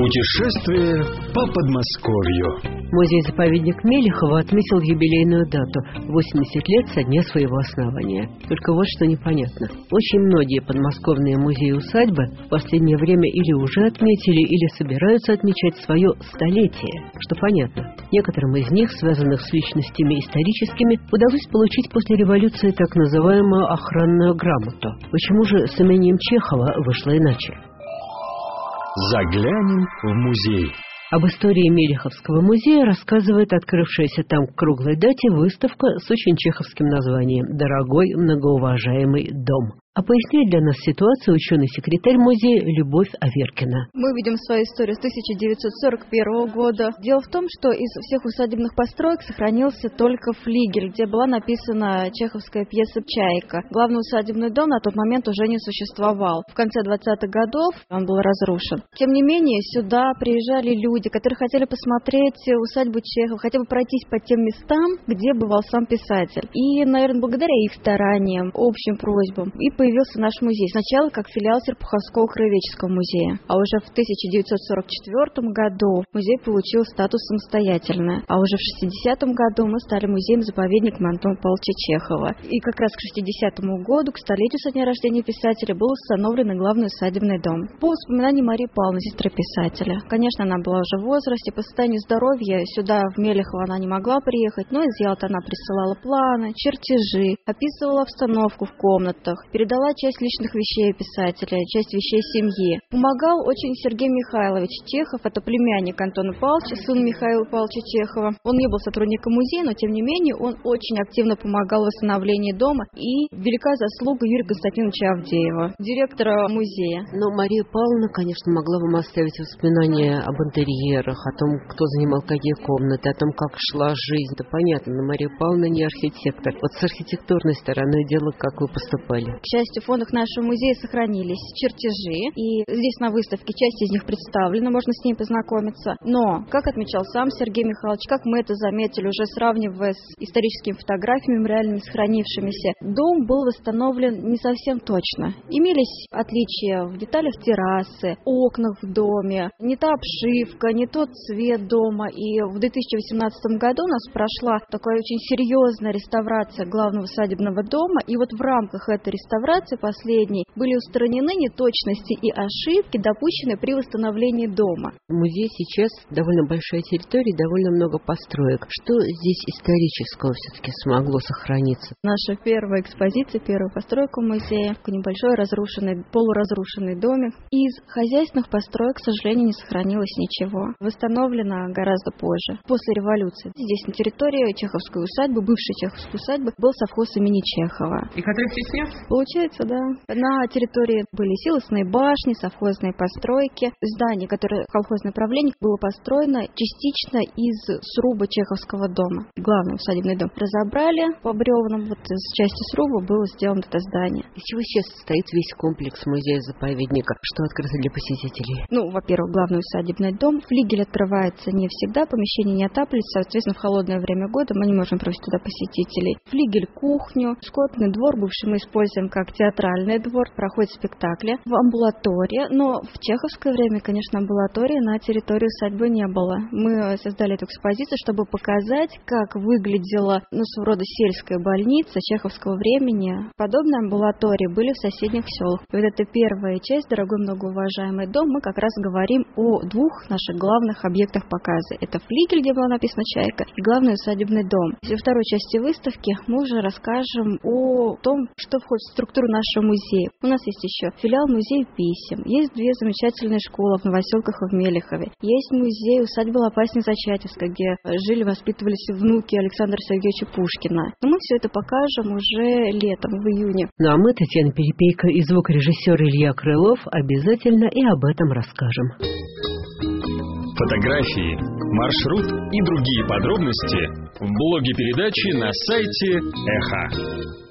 Путешествие по Подмосковью. Музей-заповедник Мелехова отметил юбилейную дату – 80 лет со дня своего основания. Только вот что непонятно. Очень многие подмосковные музеи-усадьбы в последнее время или уже отметили, или собираются отмечать свое столетие. Что понятно. Некоторым из них, связанных с личностями историческими, удалось получить после революции так называемую охранную грамоту. Почему же с именем Чехова вышло иначе? Заглянем в музей. Об истории Мелеховского музея рассказывает открывшаяся там к круглой дате выставка с очень чеховским названием «Дорогой многоуважаемый дом». А поясняет для нас ситуацию ученый-секретарь музея Любовь Аверкина. Мы видим свою историю с 1941 года. Дело в том, что из всех усадебных построек сохранился только флигель, где была написана чеховская пьеса «Чайка». Главный усадебный дом на тот момент уже не существовал. В конце 20-х годов он был разрушен. Тем не менее, сюда приезжали люди, которые хотели посмотреть усадьбу Чехова, хотя бы пройтись по тем местам, где бывал сам писатель. И, наверное, благодаря их стараниям, общим просьбам, и появился наш музей. Сначала как филиал Серпуховского краеведческого музея, а уже в 1944 году музей получил статус самостоятельный, а уже в 60-м году мы стали музеем-заповедником Антона Павловича Чехова. И как раз к 60-му году, к столетию со дня рождения писателя, был установлен главный усадебный дом. По воспоминанию Марии Павловны, сестры писателя. Конечно, она была уже в возрасте, по состоянию здоровья сюда, в Мелехово, она не могла приехать, но из Ялты она присылала планы, чертежи, описывала обстановку в комнатах, передала часть личных вещей писателя, часть вещей семьи. Помогал очень Сергей Михайлович Чехов, это племянник Антона Павловича, сын Михаила Павловича Чехова. Он не был сотрудником музея, но тем не менее он очень активно помогал в восстановлении дома. И велика заслуга Юрия Константиновича Авдеева, директора музея. Но Мария Павловна, конечно, могла вам оставить воспоминания об интерьерах, о том, кто занимал какие комнаты, о том, как шла жизнь. Это понятно, но Мария Павловна не архитектор. Вот с архитектурной стороны дела как вы поступали? К счастью, в фондах нашего музея сохранились чертежи, и здесь на выставке часть из них представлена, можно с ней познакомиться. Но, как отмечал сам Сергей Михайлович, как мы это заметили, уже сравнивая с историческими фотографиями мемориальными сохранившимися, дом был восстановлен не совсем точно. Имелись отличия в деталях террасы, окнах в доме, не та обшивка, не тот цвет дома. И в 2018 году у нас прошла такая очень серьезная реставрация главного усадебного дома, и вот в рамках этой реставрации последней были устранены неточности и ошибки, допущенные при восстановлении дома. Музей сейчас довольно большая территория, довольно много построек. Что здесь исторического все-таки смогло сохраниться? Наша первая экспозиция, первая постройка музея, небольшой разрушенный, полуразрушенный домик. Из хозяйственных построек, к сожалению, не сохранилось ничего. Восстановлено гораздо позже, после революции. Здесь на территории Чеховской усадьбы, бывшей Чеховской усадьбы, был совхоз имени Чехова. И который все снес? Получается, да. На территории были силосные башни, совхозные постройки. Здание, которое колхозное правление, было построено частично из сруба Чеховского дома. Главный усадебный дом разобрали по бревнам. Вот из части сруба было сделано это здание. Из чего сейчас состоит весь комплекс музея-заповедника? Что открыто для посетителей? Во-первых, главный усадебный дом. Флигель открывается не всегда, помещение не отапливается. Соответственно, в холодное время года мы не можем провести туда посетителей. Флигель, кухню, скотный двор, бывший мы используем как театральный двор, проходят спектакли в амбулатории, но в чеховское время, конечно, амбулатории на территории усадьбы не было. Мы создали эту экспозицию, чтобы показать, как выглядела, своего рода сельская больница чеховского времени. Подобные амбулатории были в соседних селах. И вот эта первая часть, дорогой многоуважаемый дом, мы как раз говорим о двух наших главных объектах показа. Это флигель, где была написана «Чайка», и главный усадебный дом. Во второй части выставки мы уже расскажем о том, что входит в структуру нашего музея. У нас есть еще филиал музея писем, есть две замечательные школы в Новоселках и в Мелехове, есть музей усадьбы Лопасни-Зачатевской, где жили, воспитывались внуки Александра Сергеевича Пушкина. Но мы все это покажем уже летом, в июне. Ну а мы, Татьяна Перепейко и звукорежиссер Илья Крылов, обязательно и об этом расскажем. Фотографии, маршрут и другие подробности в блоге передачи на сайте Эхо.